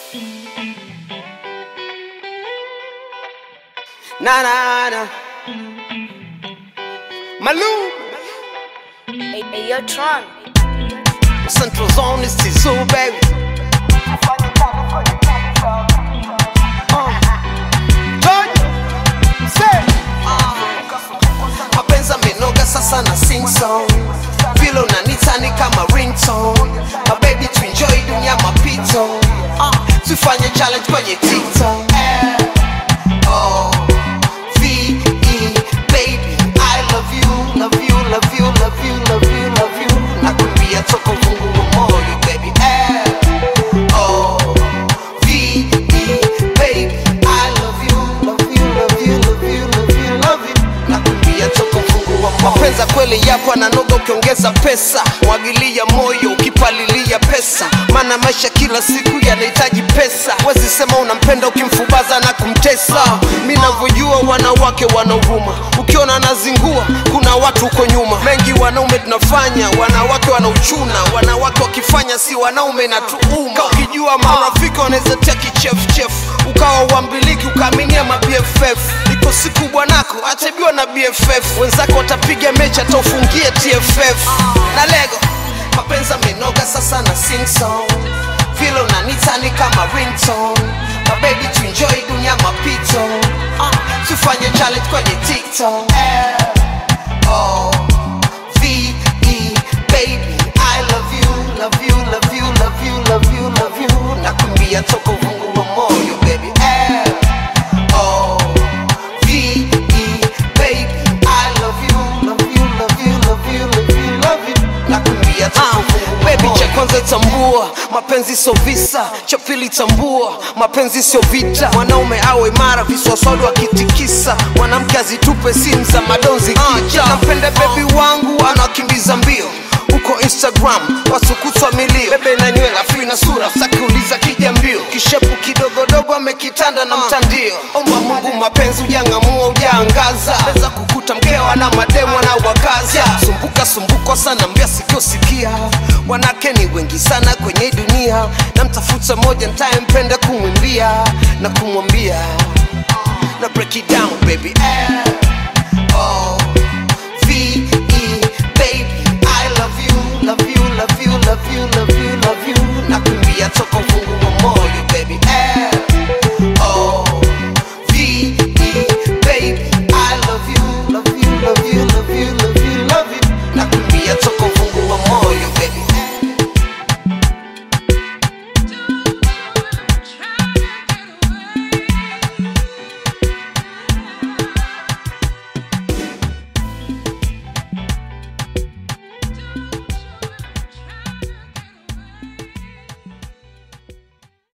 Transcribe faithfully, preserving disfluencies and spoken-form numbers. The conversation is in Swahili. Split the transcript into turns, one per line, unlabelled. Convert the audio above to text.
Na na na Malou.
Hey, hey, yo, Tron.
Central Zone is Tizu, baby. Uh. George, say. Mapenzi amenoga sasa na sing song. Vile unanita ni kama ringtone. My baby to enjoy dunia mapito. Uh. Tufanye challenge kwenye TikTok. Oh. Mapenza kweli yapo ananoga ukiongeza pesa. Mwagilia moyo ukipalilia pesa. Mana maisha kila siku yanahitaji pesa. Wezi sema unampenda ukimfubaza na kumtesa. Mimi ninavyojua wanawake wanauruma. Ukiona anazingua kuna watu uko nyuma. Mengi wanaume tunafanya, wanawake wanauchuna. Wanawake wakifanya si wanaume na tuuma. Ukijua marafiki wanaweza take chef chef. Ukawa uambiliki ukaaminia ma B F F. Iko siku bwanako atabiwa na B F F. Wenzako watapiga mecha tofungie T F F. Na lego mapenzi amenoga sasa na sing song. Vile unanita ni kama ringtone. My baby to enjoy dunia mapito. uh, Tufanye challenge kwenye TikTok. Oh, V E baby I love you, love you, love you, love you, love you, love you. Nakumbia toka uvungu wa moyo baby. Oh, V E baby I love you, love you, love you, love you, love you, love you. Nakumbia toka uvungu wa baby. Cha kwanza tambua mapenzi sio visa. Cha pili tambua mapenzi sio vita. Mwanaume awe imara viswaswadu akitikisa. Mwanamke azitupe simu za madonzi kicha. uh, Napenda baby wangu anakimbiza mbio uko Instagram wasukutwa milio. Bebe na nywela afu na sura sakiuliza kija mbio. Kishepu kidogodogo amekitanda na mtandio. Omba Mungu mapenzi ujangamua ujaangaza. Weza kukuta mkewa na mademo na wakaza. Sumbuka sumbuka sana mbia sikio sikia. Wanake ni wengi sana kwenye dunia. Na mtafuta moja nitaye mpenda kumwimbia na kumwambia. Na break it down baby. Oh, V E baby love you, love you, love you, love you, love you. Nakumbia toka uvungu wa moyo.